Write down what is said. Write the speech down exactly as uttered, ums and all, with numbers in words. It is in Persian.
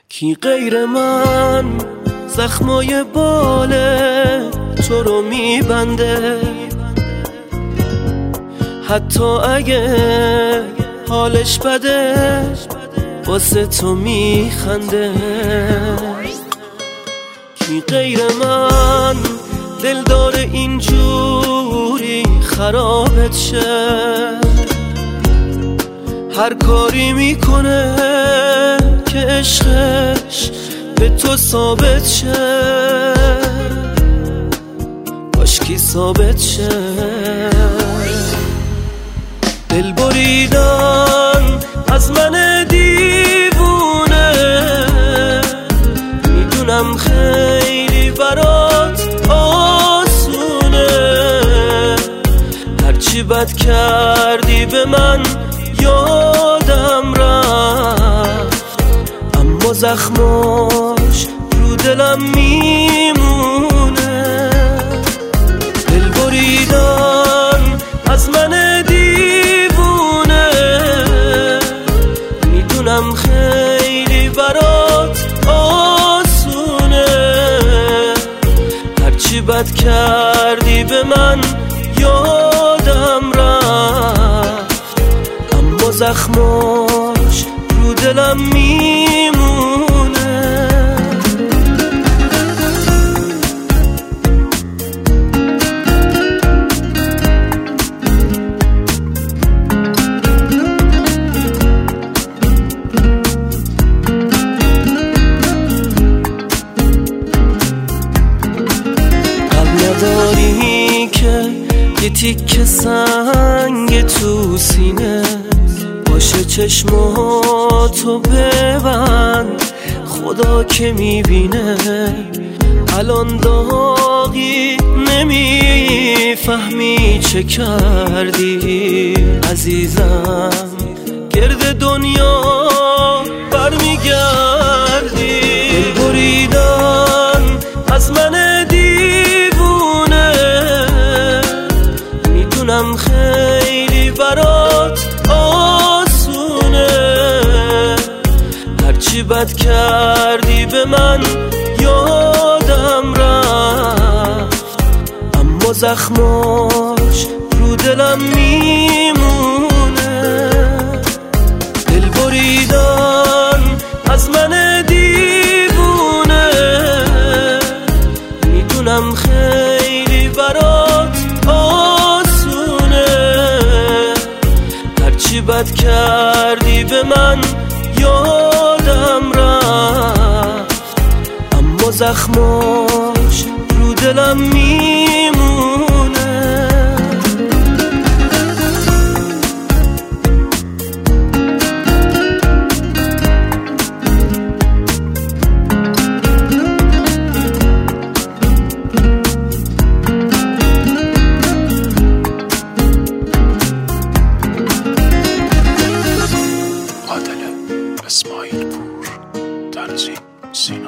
کی غیر من زخمای باله تو رو میبنده، حتی اگه حالش بده واسه تو میخنده. کی غیر من دلدار اینجوری خرابت شه، هر کاری میکنه که عشقش به تو ثابت شه، کاشکی ثابت شه. دل بریدن از من دیوونه، میدونم خیلی برات آسونه، هرچی بد کردی به من یادم رفت، اما زخماش رو دلم میمونه. دل بریدن از من دیوونه، میدونم خیلی برات آسونه، هرچی بد کردی به من یادم رفت، اما زخماش رو دلم میمونه. نداری که یه تیکه سنگ تو سینه باشه، چشماتو ببند خدا که میبینه. الان داغی نمیفهمی چه کردی عزیزم، گرد دنیا برمیگردی. دل بریدن از من دیوونه، میدونم خیلی برات آسونه، هرچی بد کردی به من یادم رفت، اما زخماش رو دلم میمونه. دل بریدن از من دیوونه، میدونم خیلی برات آسونه، هرچی بد کردی به من یادم رفت، اما زخماش رو دلم میمونه. اسماعیل پور تنظیم سین